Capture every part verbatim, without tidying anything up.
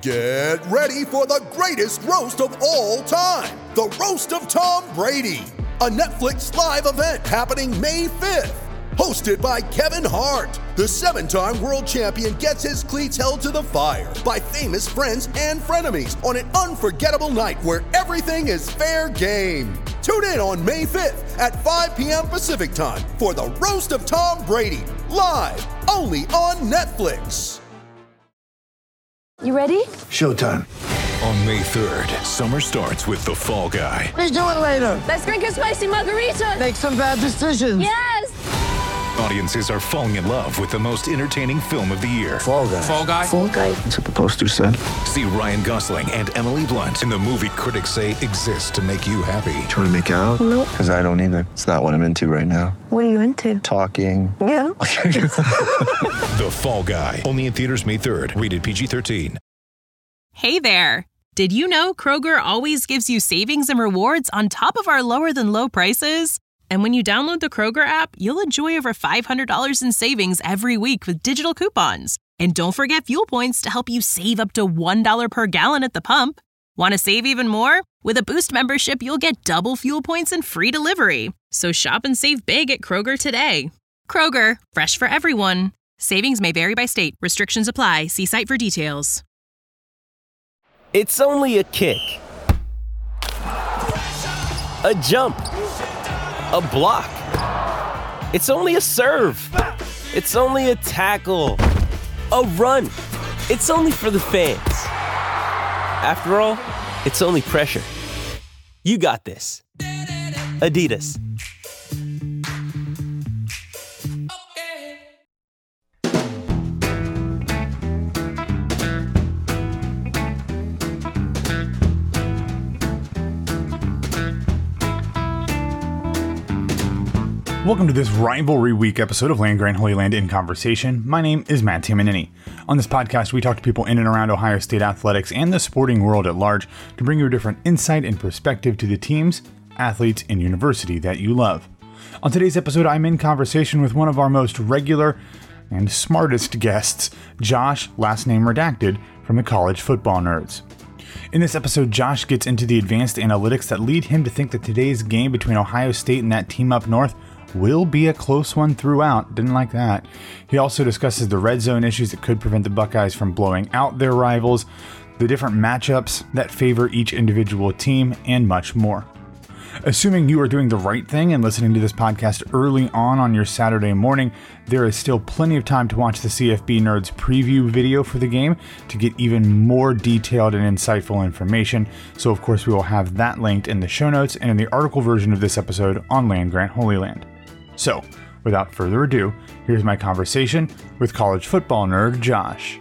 Get ready for the greatest roast of all time, the Roast of Tom Brady, a Netflix live event happening May fifth. Hosted by Kevin Hart, the seven-time world champion gets his cleats held to the fire by famous friends and frenemies on an unforgettable night where everything is fair game. Tune in on May fifth at five p.m. Pacific time for the Roast of Tom Brady, live only on Netflix. You ready? Showtime. On May third, summer starts with The Fall Guy. Let's do it later. Let's drink a spicy margarita. Make some bad decisions. Yes! Audiences are falling in love with the most entertaining film of the year. Fall Guy. Fall Guy? Fall Guy. That's what the poster said. See Ryan Gosling and Emily Blunt in the movie critics say exists to make you happy. Trying to make it out? Nope. Because I don't either. It's not what I'm into right now. What are you into? Talking. Yeah. The Fall Guy. Only in theaters May third. Rated P G thirteen. Hey there. Did you know Kroger always gives you savings and rewards on top of our lower than low prices? And when you download the Kroger app, you'll enjoy over five hundred dollars in savings every week with digital coupons. And don't forget fuel points to help you save up to one dollar per gallon at the pump. Want to save even more? With a Boost membership, you'll get double fuel points and free delivery. So shop and save big at Kroger today. Kroger, fresh for everyone. Savings may vary by state. Restrictions apply. See site for details. It's only a kick, a jump, a block. It's only a serve. It's only a tackle, a run. It's only for the fans. After all, it's only pressure. You got this. Adidas. Welcome to this Rivalry Week episode of Land Grant Holy Land in Conversation. My name is Matt Tamanini. On this podcast, we talk to people in and around Ohio State athletics and the sporting world at large to bring you a different insight and perspective to the teams, athletes, and university that you love. On today's episode, I'm in conversation with one of our most regular and smartest guests, Josh, last name redacted, from the College Football Nerds. In this episode, Josh gets into the advanced analytics that lead him to think that today's game between Ohio State and that team up north will be a close one throughout. Didn't like that. He also discusses the red zone issues that could prevent the Buckeyes from blowing out their rivals, the different matchups that favor each individual team, and much more. Assuming you are doing the right thing and listening to this podcast early on on your Saturday morning, there is still plenty of time to watch the C F B Nerds preview video for the game to get even more detailed and insightful information. So of course we will have that linked in the show notes and in the article version of this episode on Land Grant Holy Land. So, without further ado, here's my conversation with college football nerd Josh.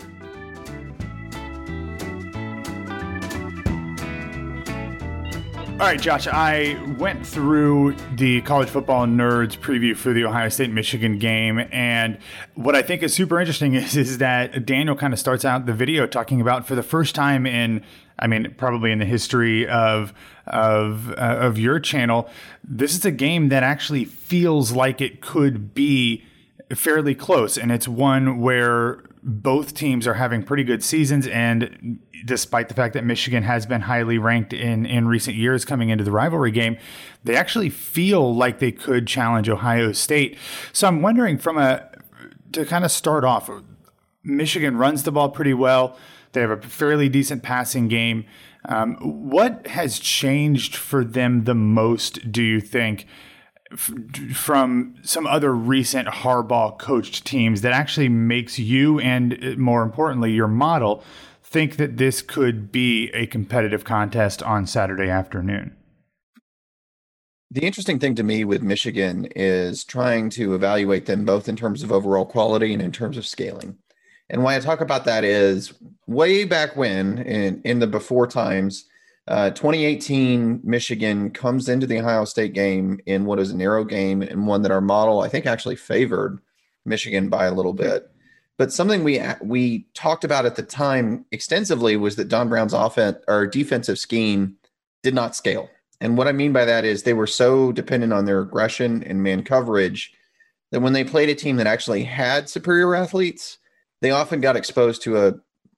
All right, Josh, I went through the College Football Nerds preview for the Ohio State-Michigan game, and what I think is super interesting is, is that Daniel kind of starts out the video talking about, for the first time in, I mean, probably in the history of of uh, of your channel, this is a game that actually feels like it could be fairly close, and it's one where both teams are having pretty good seasons, and despite the fact that Michigan has been highly ranked in, in recent years coming into the rivalry game, they actually feel like they could challenge Ohio State. So I'm wondering, from a to kind of start off, Michigan runs the ball pretty well. They have a fairly decent passing game. Um, what has changed for them the most, do you think, f- from some other recent Harbaugh coached teams that actually makes you, and more importantly, your model, think that this could be a competitive contest on Saturday afternoon? The interesting thing to me with Michigan is trying to evaluate them both in terms of overall quality and in terms of scaling. And why I talk about that is way back when, in, in the before times, uh, twenty eighteen, Michigan comes into the Ohio State game in what is a narrow game, and one that our model, I think, actually favored Michigan by a little bit. But something we we talked about at the time extensively was that Don Brown's offense or defensive scheme did not scale. And what I mean by that is they were so dependent on their aggression and man coverage that when they played a team that actually had superior athletes, they often got exposed to a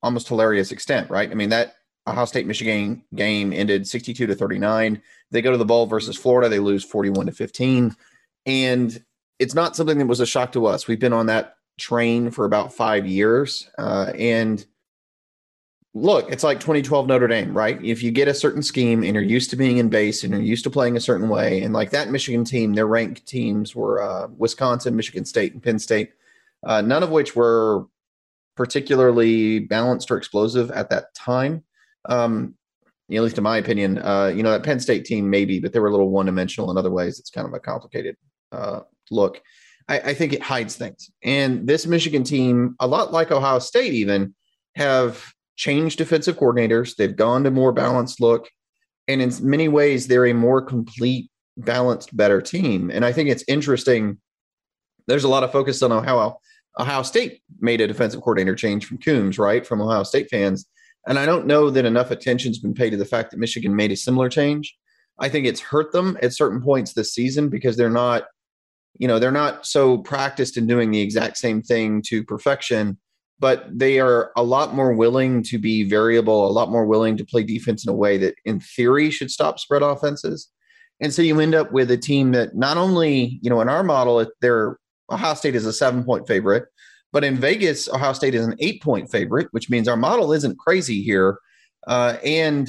almost hilarious extent, right? I mean, that Ohio State Michigan game ended sixty-two to thirty-nine. They go to the bowl versus Florida. They lose forty-one to fifteen. And it's not something that was a shock to us. We've been on that train for about five years. Uh, and look, it's like twenty twelve Notre Dame, right? If you get a certain scheme and you're used to being in base and you're used to playing a certain way, and like that Michigan team, their ranked teams were uh, Wisconsin, Michigan State, and Penn State, uh, none of which were particularly balanced or explosive at that time. Um, at least in my opinion, uh, you know, that Penn State team maybe, but they were a little one-dimensional in other ways. It's kind of a complicated uh, look. I, I think it hides things. And this Michigan team, a lot like Ohio State even, have changed defensive coordinators. They've gone to more balanced look. And in many ways, they're a more complete, balanced, better team. And I think it's interesting. There's a lot of focus on how Ohio State made a defensive coordinator change from Coombs, right, from Ohio State fans. And I don't know that enough attention's been paid to the fact that Michigan made a similar change. I think it's hurt them at certain points this season because they're not, you know, they're not so practiced in doing the exact same thing to perfection, but they are a lot more willing to be variable, a lot more willing to play defense in a way that in theory should stop spread offenses. And so you end up with a team that not only, you know, in our model, they're Ohio State is a seven point favorite, but in Vegas, Ohio State is an eight point favorite, which means our model isn't crazy here. Uh, and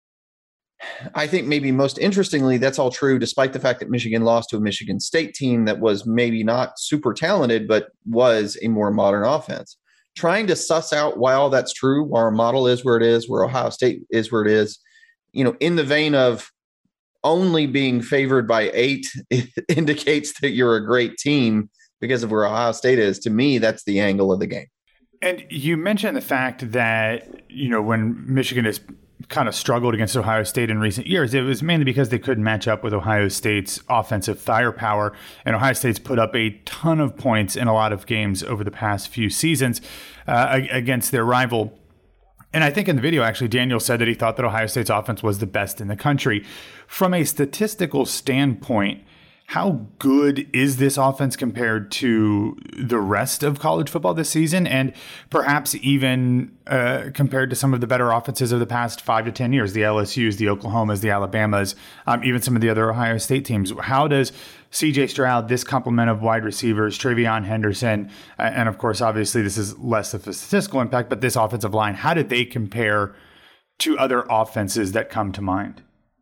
I think maybe most interestingly, that's all true, despite the fact that Michigan lost to a Michigan State team that was maybe not super talented, but was a more modern offense. Trying to suss out why all that's true, why our model is where it is, where Ohio State is where it is, you know, in the vein of only being favored by eight indicates that you're a great team because of where Ohio State is. To me, that's the angle of the game. And you mentioned the fact that, you know, when Michigan has kind of struggled against Ohio State in recent years, it was mainly because they couldn't match up with Ohio State's offensive firepower. And Ohio State's put up a ton of points in a lot of games over the past few seasons uh, against their rival. And I think in the video, actually, Daniel said that he thought that Ohio State's offense was the best in the country. From a statistical standpoint, how good is this offense compared to the rest of college football this season, and perhaps even uh, compared to some of the better offenses of the past five to ten years, the L S Us, the Oklahomas, the Alabamas, um, even some of the other Ohio State teams? How does C J Stroud, this complement of wide receivers, Travion Henderson, uh, and of course, obviously this is less of a statistical impact, but this offensive line, how did they compare to other offenses that come to mind?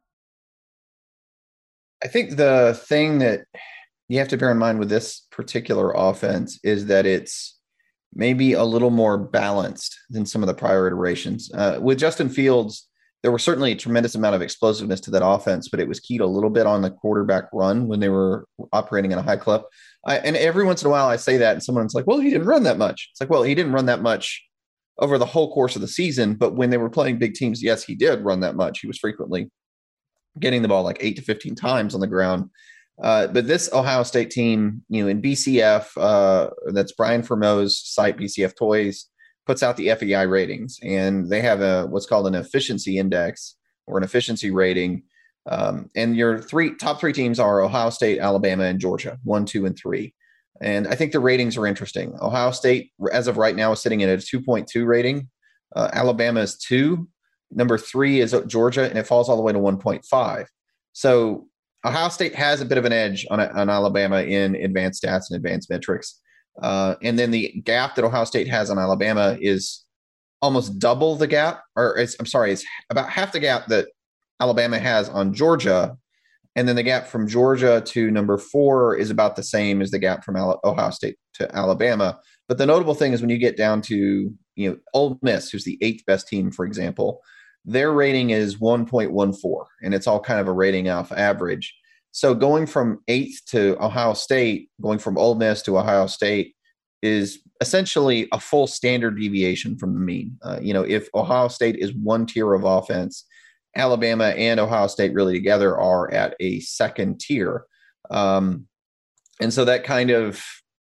I think the thing that you have to bear in mind with this particular offense is that it's maybe a little more balanced than some of the prior iterations. Uh, with Justin Fields, there was certainly a tremendous amount of explosiveness to that offense, but it was keyed a little bit on the quarterback run when they were operating at a high clip. I, and every once in a while I say that and someone's like, well, he didn't run that much. It's like, well, he didn't run that much over the whole course of the season, but when they were playing big teams, yes, he did run that much. He was frequently getting the ball like eight to fifteen times on the ground. Uh, but this Ohio State team, you know, in B C F, uh, that's Brian Fermeau's site, B C F Toys, puts out the F E I ratings, and they have a what's called an efficiency index or an efficiency rating. Um, and your three top three teams are Ohio State, Alabama, and Georgia, one, two, and three. And I think the ratings are interesting. Ohio State, as of right now, is sitting at a two point two rating. Uh, Alabama is two. Number three is Georgia, and it falls all the way to one point five. So Ohio State has a bit of an edge on, on Alabama in advanced stats and advanced metrics. Uh, and then the gap that Ohio State has on Alabama is almost double the gap, or it's, I'm sorry, it's about half the gap that Alabama has on Georgia. And then the gap from Georgia to number four is about the same as the gap from Ohio State to Alabama. But the notable thing is when you get down to, you know, Ole Miss, who's the eighth best team, for example, their rating is one point one four, and it's all kind of a rating off average. So going from eighth to Ohio State, going from Ole Miss to Ohio State is essentially a full standard deviation from the mean. Uh, you know, if Ohio State is one tier of offense, Alabama and Ohio State really together are at a second tier. Um, and so that kind of,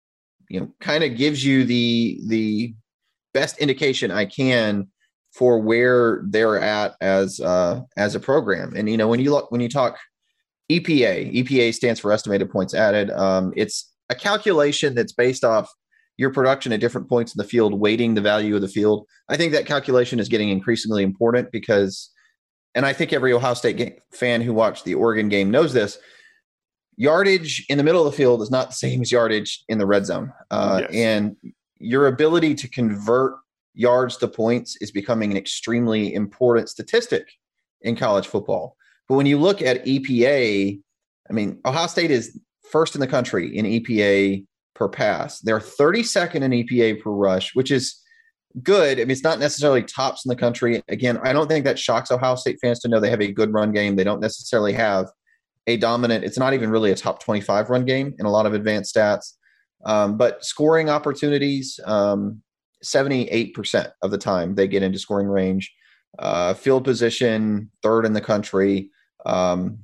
you know, kind of gives you the, the best indication I can for where they're at as, uh, as a program. And, you know, when you look, when you talk E P A, E P A stands for estimated points added. Um, it's a calculation that's based off your production at different points in the field, weighting the value of the field. I think that calculation is getting increasingly important because, and I think every Ohio State game, fan who watched the Oregon game knows this, yardage in the middle of the field is not the same as yardage in the red zone. Uh, yes. And your ability to convert yards to points is becoming an extremely important statistic in college football. But when you look at E P A, I mean, Ohio State is first in the country in E P A per pass. They're thirty-second in E P A per rush, which is good. I mean, it's not necessarily tops in the country. Again, I don't think that shocks Ohio State fans to know they have a good run game. They don't necessarily have a dominant, it's not even really a top twenty-five run game in a lot of advanced stats. Um, but scoring opportunities, um, seventy-eight percent of the time they get into scoring range. Uh, field position, third in the country. Um,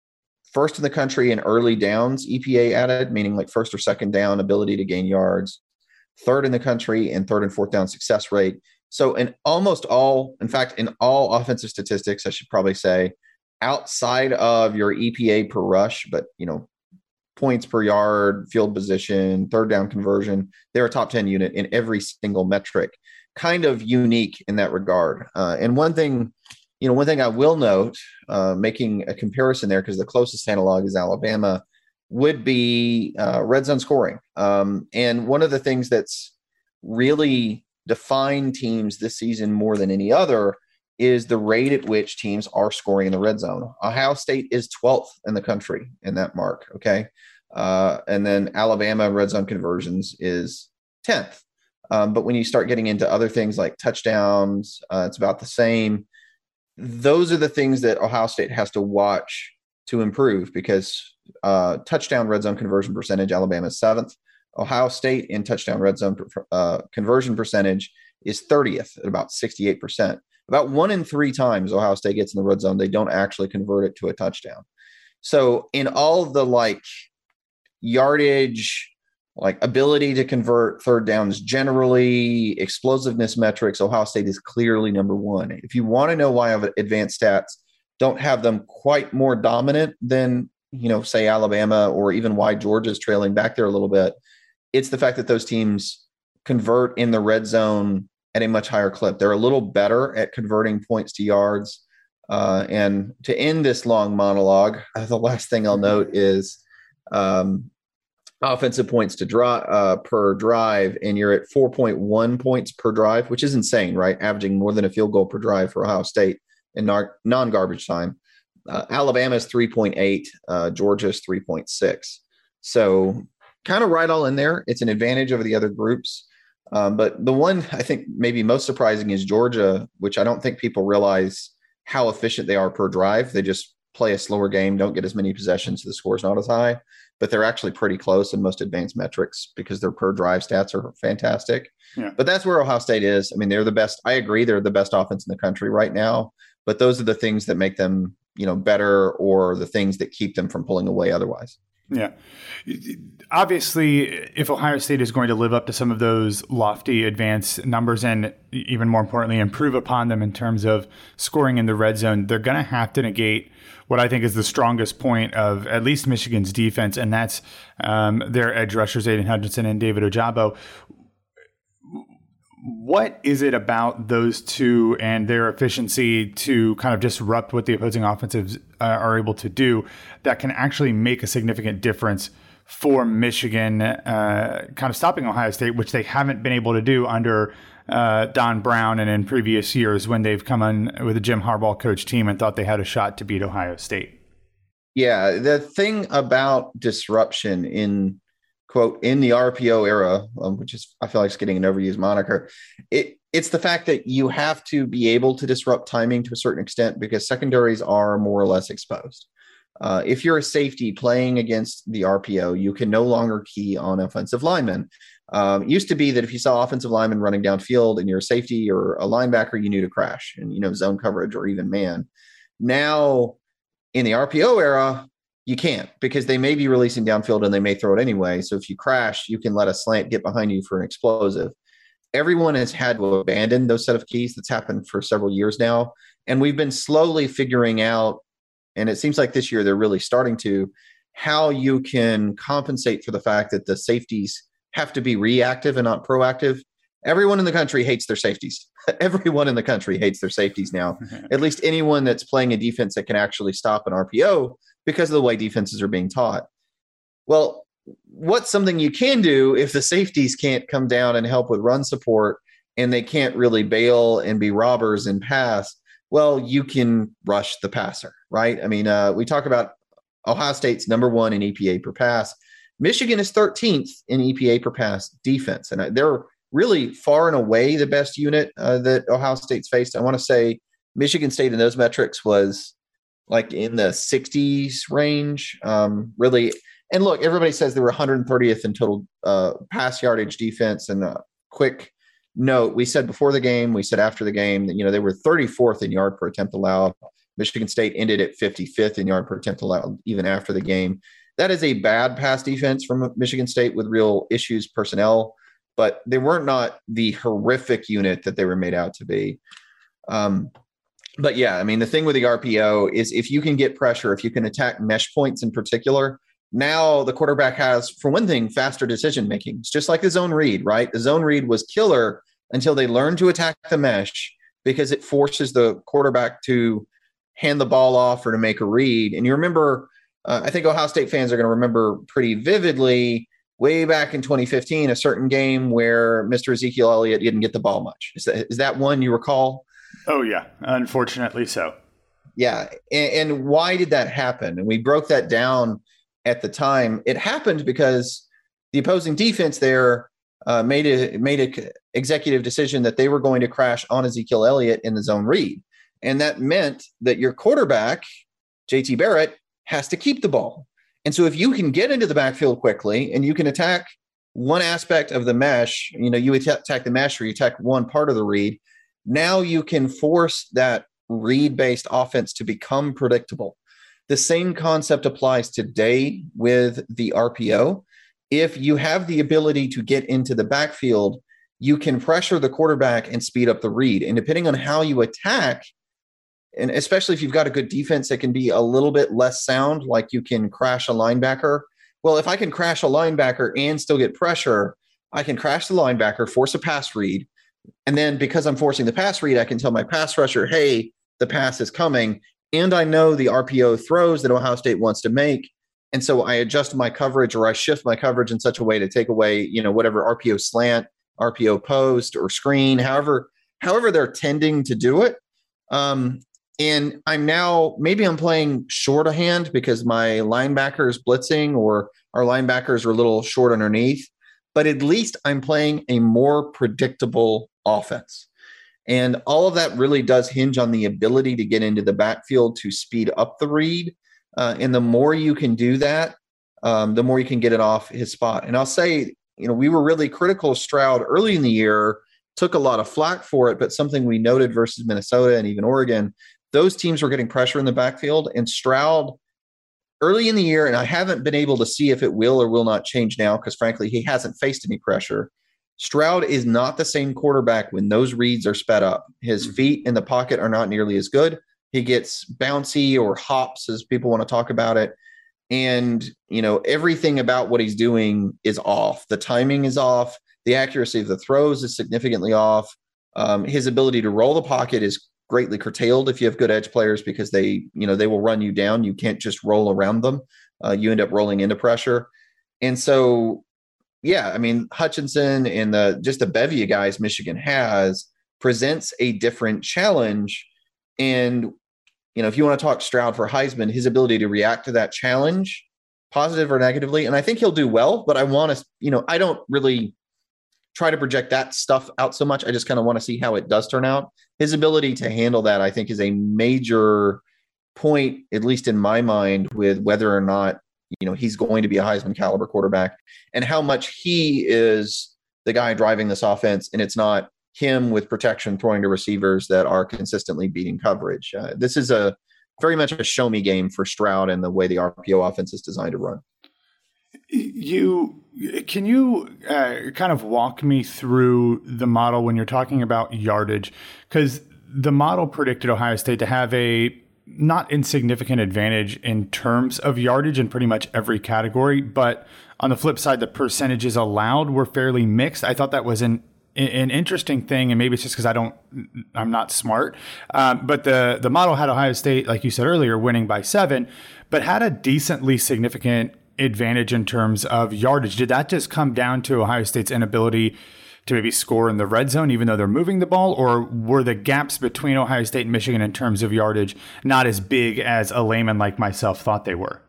first in the country in early downs, E P A added, meaning like first or second down, ability to gain yards. Third in the country in third and fourth down success rate. So in almost all, in fact, in all offensive statistics, I should probably say, outside of your E P A per rush, but, you know, points per yard, field position, third down conversion, they're a top ten unit in every single metric. Kind of unique in that regard. Uh, and one thing, you know, one thing I will note, uh, making a comparison there, because the closest analog is Alabama, would be uh, red zone scoring. Um, and one of the things that's really defined teams this season more than any other is the rate at which teams are scoring in the red zone. Ohio State is twelfth in the country in that mark, okay? Uh, and then Alabama red zone conversions is tenth. Um, but when you start getting into other things like touchdowns, uh, it's about the same. Those are the things that Ohio State has to watch to improve, because uh, touchdown red zone conversion percentage, Alabama is seventh. Ohio State in touchdown red zone uh, conversion percentage is thirtieth at about sixty-eight percent. About one in three times Ohio State gets in the red zone, they don't actually convert it to a touchdown. So in all the like yardage, like ability to convert third downs, generally explosiveness metrics, Ohio State is clearly number one. If you want to know why advanced stats don't have them quite more dominant than, you know, say Alabama, or even why Georgia's trailing back there a little bit, it's the fact that those teams convert in the red zone at a much higher clip. They're a little better at converting points to yards. Uh, and to end this long monologue, uh, the last thing I'll note is um, offensive points to drive uh, per drive, and you're at four point one points per drive, which is insane, right? Averaging more than a field goal per drive for Ohio State in nar- non-garbage time. Uh, Alabama's three point eight, uh, Georgia's three point six. So kind of right all in there. It's an advantage over the other groups. Um, but the one I think maybe most surprising is Georgia, which I don't think people realize how efficient they are per drive. They just play a slower game, don't get as many possessions, so the score's not as high, but they're actually pretty close in most advanced metrics because their per drive stats are fantastic. Yeah. But that's where Ohio State is. I mean, they're the best. I agree. They're the best offense in the country right now, but those are the things that make them, you know, better, or the things that keep them from pulling away otherwise. Yeah. Obviously, if Ohio State is going to live up to some of those lofty advanced numbers, and even more importantly, improve upon them in terms of scoring in the red zone, they're going to have to negate what I think is the strongest point of at least Michigan's defense, and that's um, their edge rushers, Aiden Hutchinson and David Ojabo. What is it about those two and their efficiency to kind of disrupt what the opposing offensives uh, are able to do that can actually make a significant difference for Michigan, uh, kind of stopping Ohio State, which they haven't been able to do under uh, Don Brown and in previous years when they've come in with a Jim Harbaugh coach team and thought they had a shot to beat Ohio State? Yeah, the thing about disruption in quote, in the R P O era, um, which is, I feel like it's getting an overused moniker, it, it's the fact that you have to be able to disrupt timing to a certain extent because secondaries are more or less exposed. Uh, if you're a safety playing against the R P O, you can no longer key on offensive linemen. Um, it used to be that if you saw offensive linemen running downfield and you're a safety or a linebacker, you knew to crash and, you know, zone coverage or even man. Now, in the R P O era, you can't, because they may be releasing downfield and they may throw it anyway. So if you crash, you can let a slant get behind you for an explosive. Everyone has had to abandon those set of keys. That's happened for several years now. And we've been slowly figuring out, and it seems like this year they're really starting to, how you can compensate for the fact that the safeties have to be reactive and not proactive. Everyone in the country hates their safeties. Everyone in the country hates their safeties now. At least anyone that's playing a defense that can actually stop an R P O because of the way defenses are being taught. Well, what's something you can do if the safeties can't come down and help with run support and they can't really bail and be robbers and pass? Well, you can rush the passer, right? I mean, uh, we talk about Ohio State's number one in E P A per pass. Michigan is thirteenth in E P A per pass defense. And they're really far and away the best unit uh, that Ohio State's faced. I want to say Michigan State in those metrics was like in the sixties range, um, really. And look, everybody says they were one hundred thirtieth in total uh, pass yardage defense. And a quick note, we said before the game, we said after the game that, you know, they were thirty-fourth in yard per attempt allowed. Michigan State ended at fifty-fifth in yard per attempt allowed even after the game. That is a bad pass defense from Michigan State with real issues personnel, but they weren't not the horrific unit that they were made out to be. Um, but yeah, I mean, the thing with the R P O is if you can get pressure, if you can attack mesh points in particular, now the quarterback has, for one thing, faster decision-making. It's just like the zone read, right? The zone read was killer until they learned to attack the mesh because it forces the quarterback to hand the ball off or to make a read. And you remember, uh, I think Ohio State fans are going to remember pretty vividly way back in twenty fifteen, a certain game where Mister Ezekiel Elliott didn't get the ball much. Is that, is that one you recall? Oh, yeah. Unfortunately so. Yeah. And, and why did that happen? And we broke that down at the time. It happened because the opposing defense there uh, made a made a executive decision that they were going to crash on Ezekiel Elliott in the zone read. And that meant that your quarterback, J T Barrett, has to keep the ball. And so if you can get into the backfield quickly and you can attack one aspect of the mesh, you know, you attack the mesh or you attack one part of the read, now you can force that read-based offense to become predictable. The same concept applies today with the R P O. If you have the ability to get into the backfield, you can pressure the quarterback and speed up the read. And depending on how you attack, and especially if you've got a good defense that can be a little bit less sound, like you can crash a linebacker. Well, if I can crash a linebacker and still get pressure, I can crash the linebacker, force a pass read. And then because I'm forcing the pass read, I can tell my pass rusher, hey, the pass is coming. And I know the R P O throws that Ohio State wants to make. And so I adjust my coverage or I shift my coverage in such a way to take away, you know, whatever R P O slant, R P O post or screen, however, however they're tending to do it. Um, and I'm now, maybe I'm playing short of hand because my linebacker is blitzing or our linebackers are a little short underneath, but at least I'm playing a more predictable offense. And all of that really does hinge on the ability to get into the backfield to speed up the read. Uh, and the more you can do that, um, the more you can get it off his spot. And I'll say, you know, we were really critical of Stroud early in the year, took a lot of flack for it, but something we noted versus Minnesota and even Oregon, those teams were getting pressure in the backfield. And Stroud early in the year, and I haven't been able to see if it will or will not change now because, frankly, he hasn't faced any pressure. Stroud is not the same quarterback when those reads are sped up. His feet in the pocket are not nearly as good. He gets bouncy or hops, as people want to talk about it. And, you know, everything about what he's doing is off. The timing is off. The accuracy of the throws is significantly off. Um, his ability to roll the pocket is greatly curtailed if you have good edge players because they, you know, they will run you down. You can't just roll around them. Uh, you end up rolling into pressure. And so, yeah, I mean, Hutchinson and the just the bevy of guys Michigan has presents a different challenge. And, you know, if you want to talk Stroud for Heisman, his ability to react to that challenge, positive or negatively, and I think he'll do well, but I want to, you know, I don't really try to project that stuff out so much. I just kind of want to see how it does turn out. His ability to handle that, I think, is a major point, at least in my mind, with whether or not, you know, he's going to be a Heisman caliber quarterback and how much he is the guy driving this offense. And it's not him with protection throwing to receivers that are consistently beating coverage. Uh, this is a very much a show me game for Stroud and the way the R P O offense is designed to run. You can you uh, kind of walk me through the model when you're talking about yardage? Because the model predicted Ohio State to have a not insignificant advantage in terms of yardage in pretty much every category. But on the flip side, the percentages allowed were fairly mixed. I thought that was an an interesting thing, and maybe it's just because I don't, I'm not smart. Um, but the the model had Ohio State, like you said earlier, winning by seven, but had a decently significant advantage in terms of yardage. Did that just come down to Ohio State's inability to maybe score in the red zone, even though they're moving the ball, or were the gaps between Ohio State and Michigan in terms of yardage not as big as a layman like myself thought they were?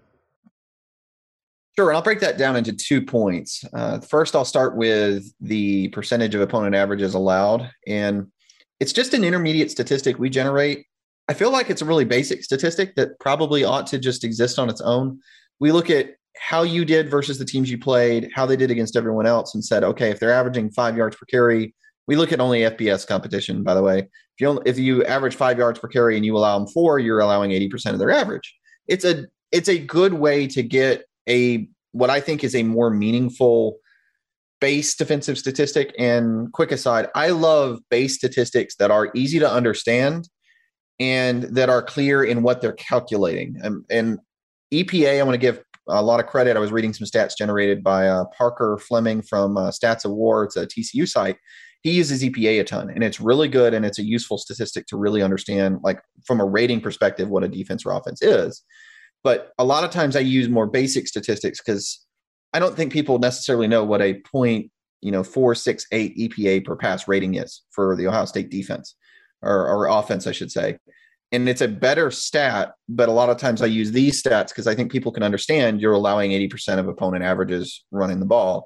Sure, and I'll break that down into two points. Uh, first, I'll start with the percentage of opponent averages allowed, and it's just an intermediate statistic we generate. I feel like it's a really basic statistic that probably ought to just exist on its own. We look at how you did versus the teams you played, how they did against everyone else, and said, okay, if they're averaging five yards per carry, we look at only F B S competition, by the way. If you only, if you average five yards per carry and you allow them four, you're allowing eighty percent of their average. It's a it's a good way to get a what I think is a more meaningful base defensive statistic. And quick aside, I love base statistics that are easy to understand and that are clear in what they're calculating. And, and E P A, I want to give a lot of credit. I was reading some stats generated by uh, Parker Fleming from uh, Stats of War. It's a T C U site. He uses E P A a ton, and it's really good, and it's a useful statistic to really understand, like from a rating perspective, what a defense or offense is. But a lot of times I use more basic statistics because I don't think people necessarily know what a point, you know, four, six, eight E P A per pass rating is for the Ohio State defense or, or offense, I should say. And it's a better stat, but a lot of times I use these stats because I think people can understand you're allowing eighty percent of opponent averages running the ball.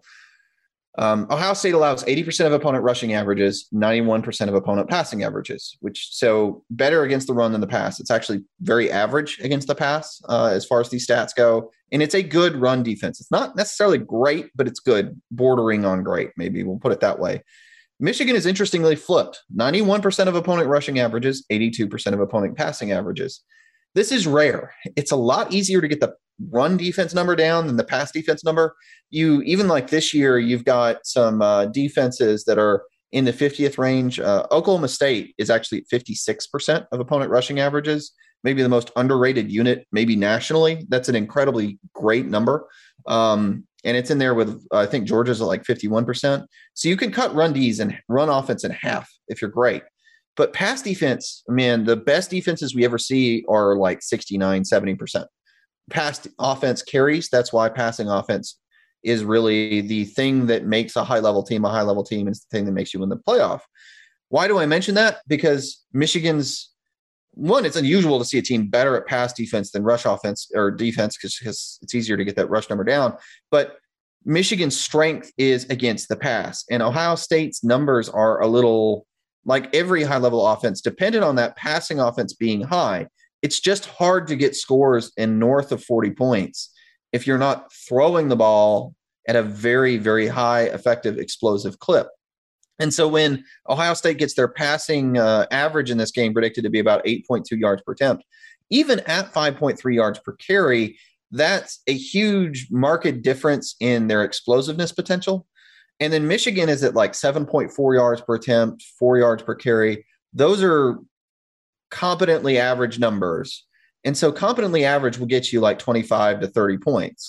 Um, Ohio State allows eighty percent of opponent rushing averages, ninety-one percent of opponent passing averages, which so better against the run than the pass. It's actually very average against the pass uh, as far as these stats go. And it's a good run defense. It's not necessarily great, but it's good, bordering on great. Maybe we'll put it that way. Michigan is interestingly flipped. ninety-one percent of opponent rushing averages, eighty-two percent of opponent passing averages. This is rare. It's a lot easier to get the run defense number down than the pass defense number. You even like this year, you've got some uh, defenses that are in the fiftieth range. Uh, Oklahoma State is actually at fifty-six percent of opponent rushing averages, maybe the most underrated unit, maybe nationally. That's an incredibly great number. Um, and it's in there with, uh, I think Georgia's at like fifty-one percent. So you can cut run Ds and run offense in half if you're great. But pass defense, man, the best defenses we ever see are like sixty-nine, seventy percent. Pass offense carries. That's why passing offense is really the thing that makes a high-level team a high-level team. It's the thing that makes you win the playoff. Why do I mention that? Because Michigan's, one, it's unusual to see a team better at pass defense than rush offense or defense because it's easier to get that rush number down. But Michigan's strength is against the pass. And Ohio State's numbers are a little, like every high-level offense, dependent on that passing offense being high. It's just hard to get scores in north of forty points if you're not throwing the ball at a very, very high, effective, explosive clip. And so when Ohio State gets their passing uh, average in this game predicted to be about eight point two yards per attempt, even at five point three yards per carry, that's a huge market difference in their explosiveness potential. And then Michigan is at like seven point four yards per attempt, four yards per carry. Those are competently average numbers. And so competently average will get you like twenty-five to thirty points.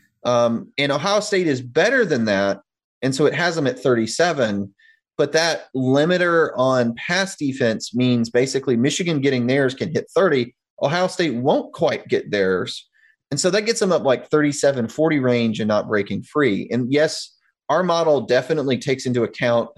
Um, and Ohio State is better than that. And so it has them at thirty-seven. But that limiter on pass defense means basically Michigan getting theirs can hit thirty. Ohio State won't quite get theirs. And so that gets them up like thirty-seven, forty range and not breaking free. And yes, our model definitely takes into account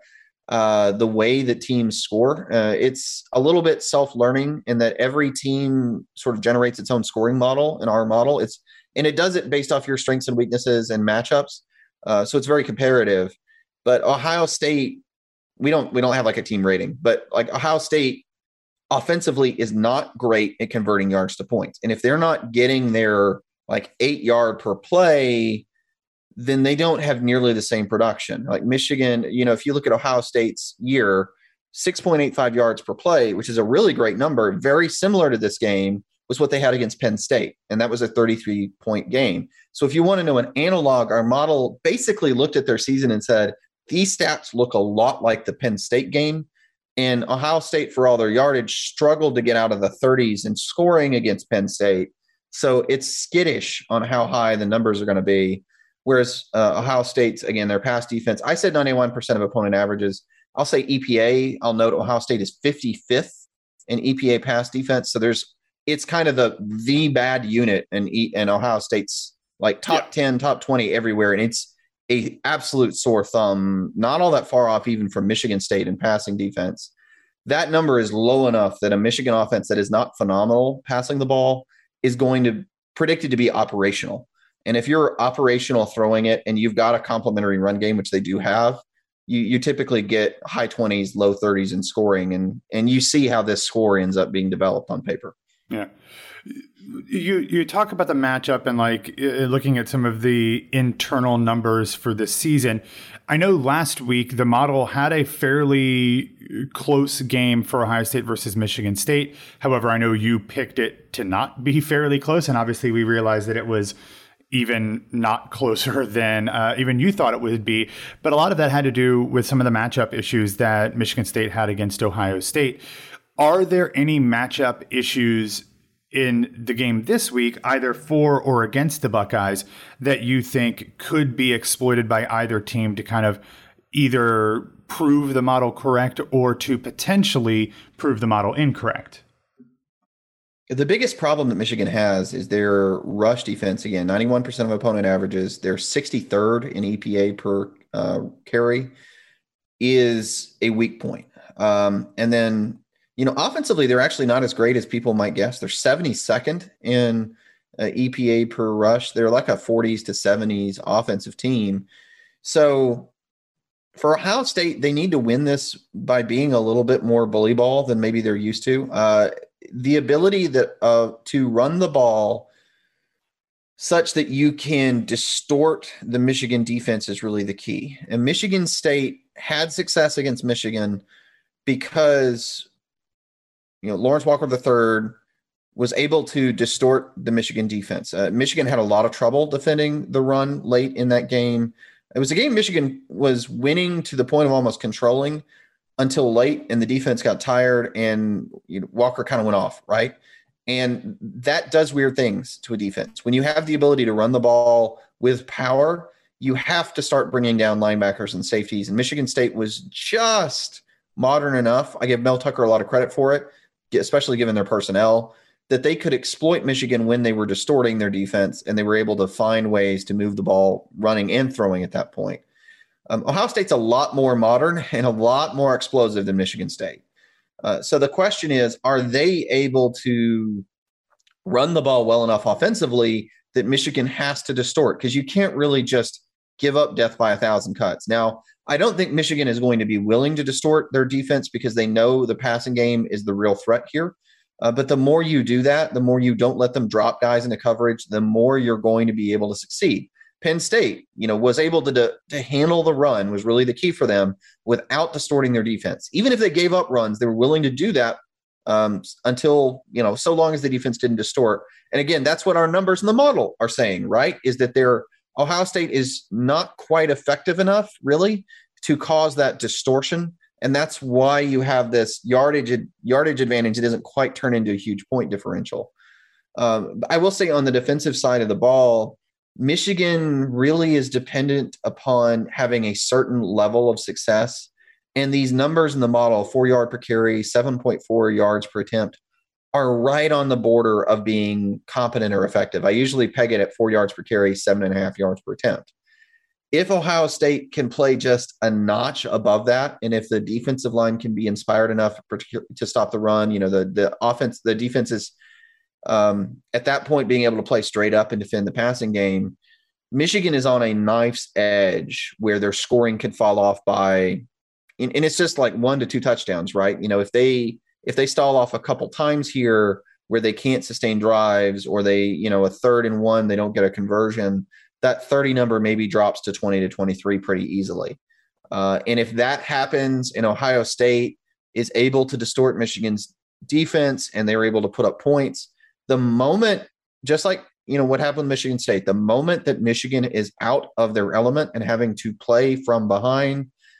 uh, the way that teams score. Uh, it's a little bit self-learning in that every team sort of generates its own scoring model in our model. It's and it does it based off your strengths and weaknesses and matchups. Uh, so it's very comparative. But Ohio State, we don't we don't have like a team rating, but like Ohio State offensively is not great at converting yards to points. And if they're not getting their like eight yard per play, then they don't have nearly the same production. Like Michigan, you know, if you look at Ohio State's year, six point eight five yards per play, which is a really great number, very similar to this game, was what they had against Penn State. And that was a thirty-three point game. So if you want to know an analog, our model basically looked at their season and said, these stats look a lot like the Penn State game. And Ohio State, for all their yardage, struggled to get out of the thirties in scoring against Penn State. So it's skittish on how high the numbers are going to be. Whereas uh, Ohio State's, again, their pass defense, I said ninety-one percent of opponent averages. I'll say E P A. I'll note Ohio State is fifty-fifth in E P A pass defense. So there's, it's kind of the the bad unit, and and Ohio State's like top yeah. ten, top twenty everywhere, and it's a absolute sore thumb. Not all that far off even from Michigan State in passing defense. That number is low enough that a Michigan offense that is not phenomenal passing the ball is going to predicted to be operational. And if you're operational throwing it and you've got a complementary run game, which they do have, you you typically get high twenties, low thirties in scoring. And and you see how this score ends up being developed on paper. Yeah. You you talk about the matchup and like looking at some of the internal numbers for this season. I know last week the model had a fairly close game for Ohio State versus Michigan State. However, I know you picked it to not be fairly close, and obviously we realized that it was even not closer than uh, even you thought it would be. But a lot of that had to do with some of the matchup issues that Michigan State had against Ohio State. Are there any matchup issues in the game this week, either for or against the Buckeyes, that you think could be exploited by either team to kind of either prove the model correct or to potentially prove the model incorrect? The biggest problem that Michigan has is their rush defense. Again, ninety-one percent of opponent averages. They're sixty-third in E P A per uh, carry is a weak point. Um, and then, you know, offensively, they're actually not as great as people might guess. They're seventy-second in uh, E P A per rush. They're like a forties to seventies offensive team. So for Ohio State, they need to win this by being a little bit more bully ball than maybe they're used to. Uh, the ability that uh, to run the ball such that you can distort the Michigan defense is really the key. And Michigan State had success against Michigan because, you know, Lawrence Walker the third was able to distort the Michigan defense. Uh, Michigan had a lot of trouble defending the run late in that game. It was a game Michigan was winning to the point of almost controlling until late, and the defense got tired, and you know, Walker kind of went off, right? And that does weird things to a defense. When you have the ability to run the ball with power, you have to start bringing down linebackers and safeties. And Michigan State was just modern enough. I give Mel Tucker a lot of credit for it, especially given their personnel, that they could exploit Michigan when they were distorting their defense, and they were able to find ways to move the ball running and throwing at that point. Um, Ohio State's a lot more modern and a lot more explosive than Michigan State. Uh, so the question is, are they able to run the ball well enough offensively that Michigan has to distort? Because you can't really just give up death by a thousand cuts. Now, I don't think Michigan is going to be willing to distort their defense because they know the passing game is the real threat here. Uh, but the more you do that, the more you don't let them drop guys into coverage, the more you're going to be able to succeed. Penn State, you know, was able to, to, to handle the run was really the key for them without distorting their defense. Even if they gave up runs, they were willing to do that um, until, you know, so long as the defense didn't distort. And again, that's what our numbers in the model are saying, right? Is that their Ohio State is not quite effective enough really to cause that distortion. And that's why you have this yardage yardage advantage. It doesn't quite turn into a huge point differential. Um, I will say on the defensive side of the ball, Michigan really is dependent upon having a certain level of success. And these numbers in the model, four yard per carry, seven point four yards per attempt, are right on the border of being competent or effective. I usually peg it at four yards per carry, seven and a half yards per attempt. If Ohio State can play just a notch above that, and if the defensive line can be inspired enough to stop the run, you know, the, the offense, the defense is um, at that point being able to play straight up and defend the passing game, Michigan is on a knife's edge where their scoring could fall off by, and, and it's just like one to two touchdowns, right? You know, if they, if they stall off a couple times here where they can't sustain drives, or they, you know, a third and one, they don't get a conversion, that thirty number maybe drops to twenty to twenty-three pretty easily. Uh, and if that happens and Ohio State is able to distort Michigan's defense and they're able to put up points, the moment, just like, you know, what happened with Michigan State, the moment that Michigan is out of their element and having to play from behind,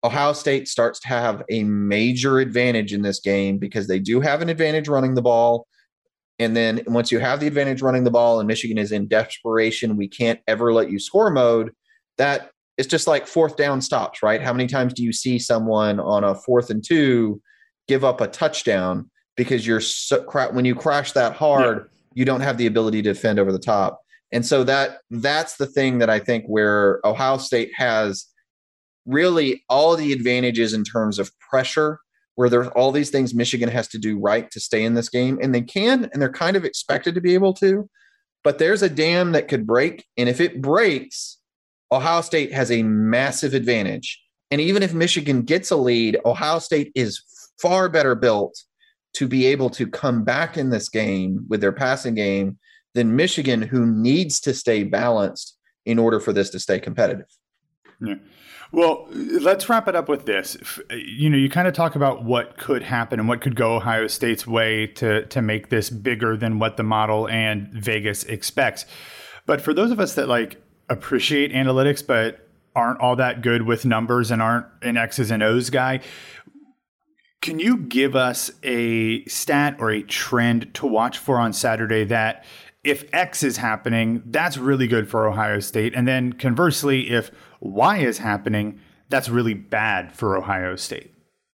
Ohio State starts to have a major advantage in this game because they do have an advantage running the ball. And then once you have the advantage running the ball and Michigan is in desperation, we can't ever let you score mode, that it's just like fourth down stops, right? How many times do you see someone on a fourth and two give up a touchdown because you're so, when you crash that hard, yeah. you don't have the ability to defend over the top. And so that that's the thing that I think where Ohio State has really all the advantages in terms of pressure, where there's all these things Michigan has to do right to stay in this game. And they can, and they're kind of expected to be able to, but there's a dam that could break. And if it breaks, Ohio State has a massive advantage. And even if Michigan gets a lead, Ohio State is far better built to be able to come back in this game with their passing game than Michigan, who needs to stay balanced in order for this to stay competitive. Yeah. Well, let's wrap it up with this. You know, you kind of talk about what could happen and what could go Ohio State's way to to make this bigger than what the model and Vegas expects. But for those of us that like appreciate analytics but aren't all that good with numbers and aren't an X's and O's guy, can you give us a stat or a trend to watch for on Saturday that if X is happening, that's really good for Ohio State? And then conversely, if Y is happening, that's really bad for Ohio State?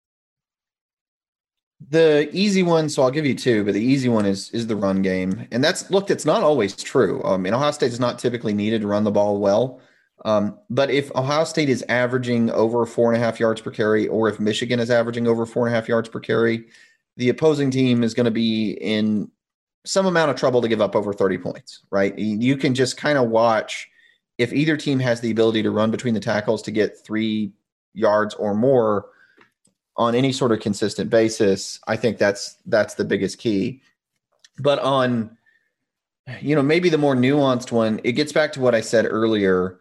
The easy one, so I'll give you two, but the easy one is is the run game. And that's, look, it's not always true. Um, and Ohio State is not typically needed to run the ball well. Um, but if Ohio State is averaging over four and a half yards per carry, or if Michigan is averaging over four and a half yards per carry, the opposing team is going to be in some amount of trouble to give up over thirty points, right? You can just kind of watch if either team has the ability to run between the tackles to get three yards or more on any sort of consistent basis. I think that's that's the biggest key. But on, you know, maybe the more nuanced one, it gets back to what I said earlier.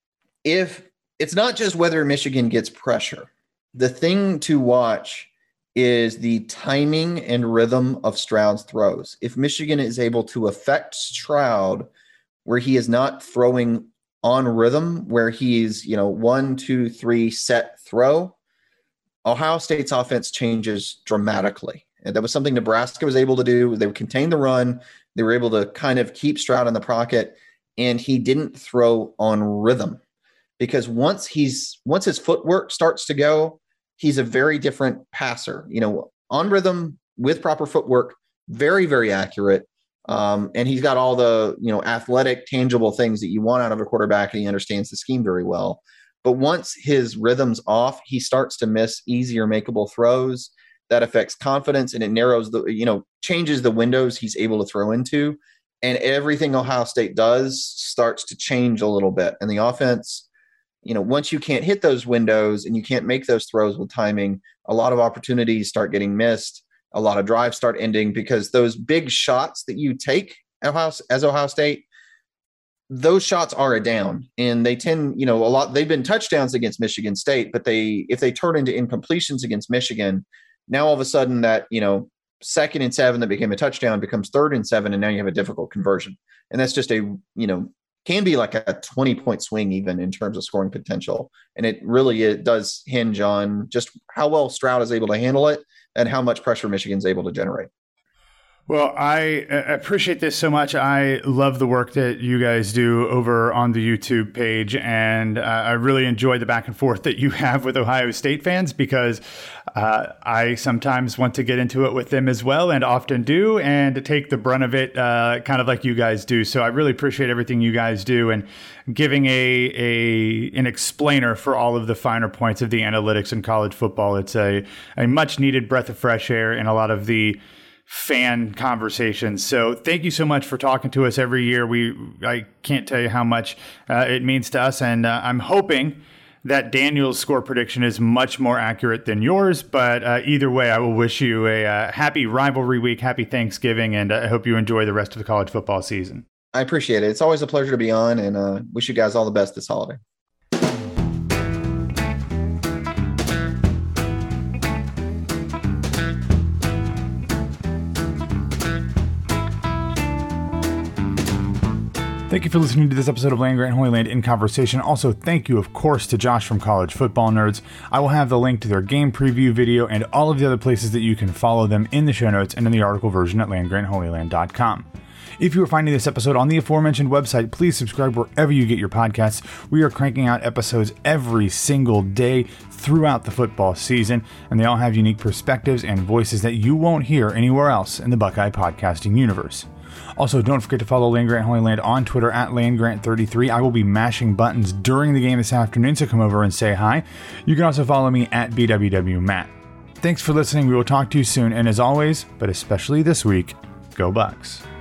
If it's not just whether Michigan gets pressure, the thing to watch is the timing and rhythm of Stroud's throws. If Michigan is able to affect Stroud where he is not throwing on rhythm, where he's, you know, one, two, three set throw, Ohio State's offense changes dramatically. And that was something Nebraska was able to do. They would contain the run. They were able to kind of keep Stroud in the pocket, and he didn't throw on rhythm. Because once he's once his footwork starts to go, he's a very different passer. You know, on rhythm with proper footwork, very, very accurate. Um, and he's got all the, you know, athletic, tangible things that you want out of a quarterback, and he understands the scheme very well. But once his rhythm's off, he starts to miss easier makeable throws. That affects confidence, and it narrows the, you know, changes the windows he's able to throw into. And everything Ohio State does starts to change a little bit. And the offense, you know, once you can't hit those windows and you can't make those throws with timing, a lot of opportunities start getting missed. A lot of drives start ending because those big shots that you take as Ohio State, those shots are a down, and they tend, you know, a lot, they've been touchdowns against Michigan State, but they, if they turn into incompletions against Michigan, now all of a sudden that, you know, second and seven that became a touchdown becomes third and seven, and now you have a difficult conversion. And that's just a, you know, can be like a twenty point swing even in terms of scoring potential. And it really, it does hinge on just how well Stroud is able to handle it and how much pressure Michigan's able to generate. Well, I appreciate this so much. I love the work that you guys do over on the YouTube page, and uh, I really enjoy the back and forth that you have with Ohio State fans, because uh, I sometimes want to get into it with them as well, and often do, and take the brunt of it, uh, kind of like you guys do. So I really appreciate everything you guys do, and giving a a an explainer for all of the finer points of the analytics in college football. It's a, a much needed breath of fresh air in a lot of the fan conversations. So thank you so much for talking to us every year. We I can't tell you how much uh, it means to us, and uh, I'm hoping that Daniel's score prediction is much more accurate than yours. But uh, either way, I will wish you a uh, happy rivalry week, happy Thanksgiving, and I hope you enjoy the rest of the college football season. I appreciate it. It's always a pleasure to be on, and uh, wish you guys all the best this holiday. Thank you for listening to this episode of Land Grant Holy Land in Conversation. Also, thank you, of course, to Josh from College Football Nerds. I will have the link to their game preview video and all of the other places that you can follow them in the show notes and in the article version at land grant holy land dot com. If you are finding this episode on the aforementioned website, please subscribe wherever you get your podcasts. We are cranking out episodes every single day throughout the football season, and they all have unique perspectives and voices that you won't hear anywhere else in the Buckeye podcasting universe. Also, don't forget to follow Land Grant Holy Land on Twitter at land grant thirty-three. I will be mashing buttons during the game this afternoon, so come over and say hi. You can also follow me at B W W Matt. Thanks for listening. We will talk to you soon, and as always, but especially this week, go Bucks.